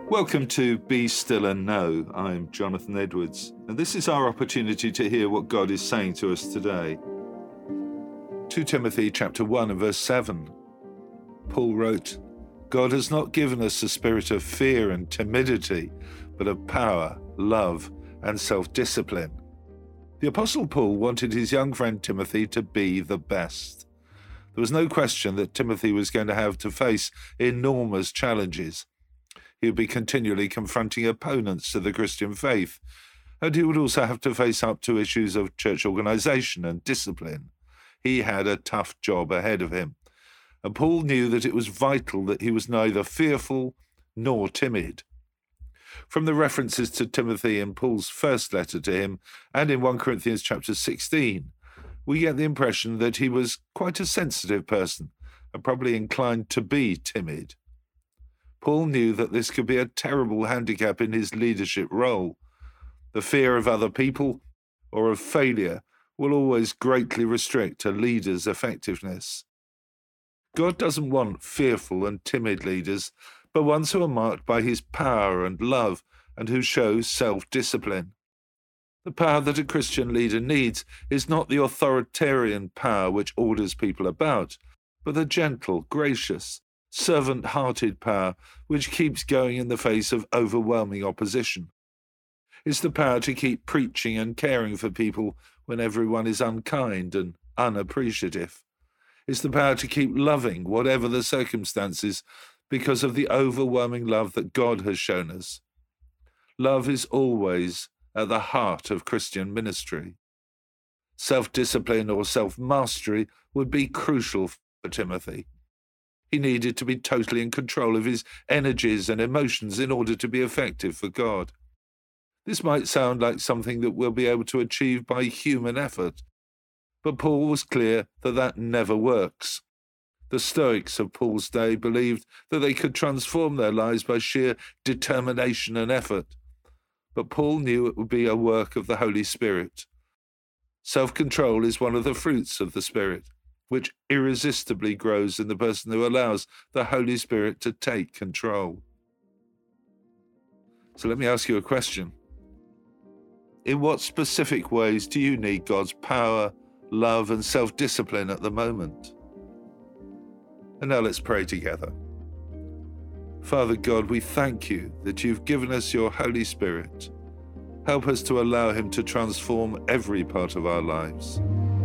Welcome to Be Still and Know. I'm Jonathan Edwards, and this is our opportunity to hear what God is saying to us today. 2 Timothy chapter 1 and verse 7. Paul wrote, God has not given us a spirit of fear and timidity, but of power, love, and self-discipline. The Apostle Paul wanted his young friend Timothy to be the best. There was no question that Timothy was going to have to face enormous challenges. He would be continually confronting opponents to the Christian faith, and he would also have to face up to issues of church organization and discipline. He had a tough job ahead of him, and Paul knew that it was vital that he was neither fearful nor timid. From the references to Timothy in Paul's first letter to him and in 1 Corinthians chapter 16, we get the impression that he was quite a sensitive person and probably inclined to be timid. Paul knew that this could be a terrible handicap in his leadership role. The fear of other people or of failure will always greatly restrict a leader's effectiveness. God doesn't want fearful and timid leaders, but ones who are marked by his power and love and who show self-discipline. The power that a Christian leader needs is not the authoritarian power which orders people about, but the gentle, gracious, servant-hearted power which keeps going in the face of overwhelming opposition. It's the power to keep preaching and caring for people when everyone is unkind and unappreciative. It's the power to keep loving whatever the circumstances because of the overwhelming love that God has shown us. Love is always at the heart of Christian ministry. Self-discipline or self-mastery would be crucial for Timothy. He needed to be totally in control of his energies and emotions in order to be effective for God. This might sound like something that we'll be able to achieve by human effort, but Paul was clear that that never works. The Stoics of Paul's day believed that they could transform their lives by sheer determination and effort, but Paul knew it would be a work of the Holy Spirit. Self-control is one of the fruits of the Spirit, which irresistibly grows in the person who allows the Holy Spirit to take control. So let me ask you a question. In what specific ways do you need God's power, love, and self-discipline at the moment? And now let's pray together. Father God, we thank you that you've given us your Holy Spirit. Help us to allow him to transform every part of our lives.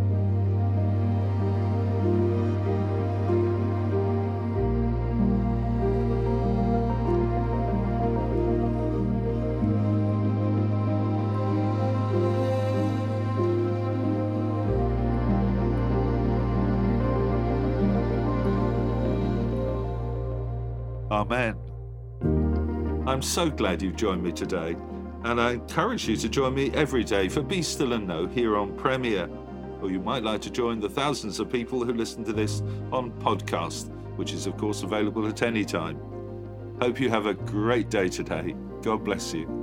Amen. I'm so glad you've joined me today, and I encourage you to join me every day for Be Still and Know here on Premier, or you might like to join the thousands of people who listen to this on podcast, which is of course available at any time. Hope you have a great day today. God bless you.